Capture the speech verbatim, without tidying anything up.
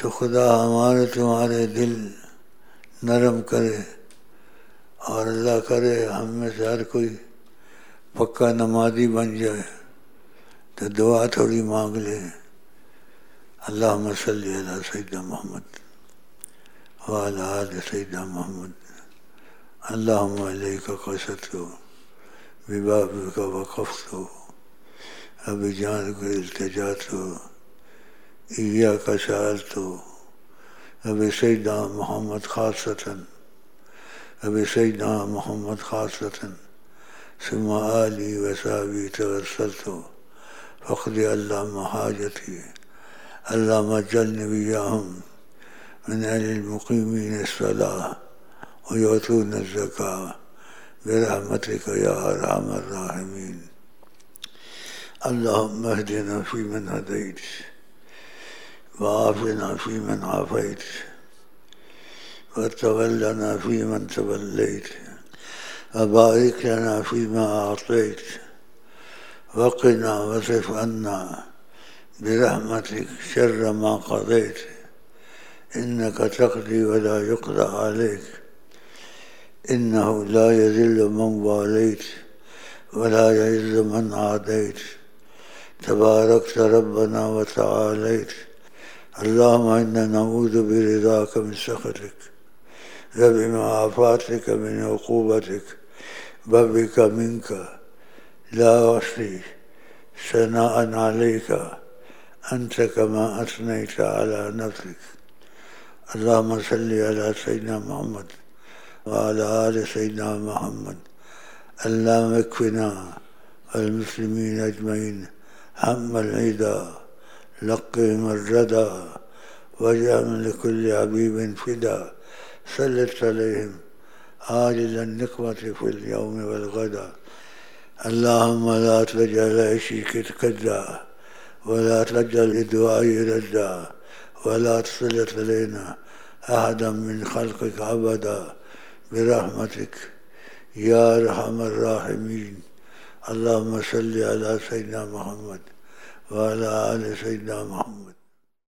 تو خدا ہمارے تمہارے دل نرم کرے، اور اللہ کرے ہم میں سے ہر کوئی پکا نمازی بن جائے، تو دعا تھوڑی مانگ لے۔ اللہم صلی علی سیدنا محمد وعلی آل سیدنا محمد۔ اللہم علیک قصدت ببابک وقفت بجانبک التجأت ایاک سألت بسیدنا محمد خاصۃ بسیدنا محمد خاصۃ ثم آلی وصحبی توسلت فاقض اللہم حاجتی اللہم اجعلنی وإیاہم من اہل المقیمین الصلاۃ ویؤتون الزکاۃ برحمتک یا ارحم الراحمین۔ اللہم اہدنا فیمن ہدیت وعافنا فیمن عافیت وتولنا فیمن تولیت وبارک لنا فیما اعطیت وقنا واصرف عنا برحمتک شر ما قضیت انک تقضی ولا یقضى علیک انہ لا یذل من والیت ولا یعز من عادیت تبارکت ربنا وتعالیت۔ اللہم انا نعوذ برضاک من سخطک وبمعافاتک من عقوبتک وبک منک لا احصی ثناء علیک انت کما اثنیت علی نفسک۔ اللہم صلی علی سیدنا محمد وعلی آل سیدنا محمد۔ اللہم اکفنا والمسلمین اجمعین ہم العدا لقهم الردى واجعل لكل حبیب فدا سلط علیہم عاجل النقمة في اليوم والغدا۔ اللہم لا تجعل عیشی کدا ولا تجعل لدعائی ردا ولا تسلط علینا احدا من خلقک ابدا برحمتک یا ارحم الراحمین۔ اللہم صلی علی سیدنا محمد وعلی آل سیدنا محمد۔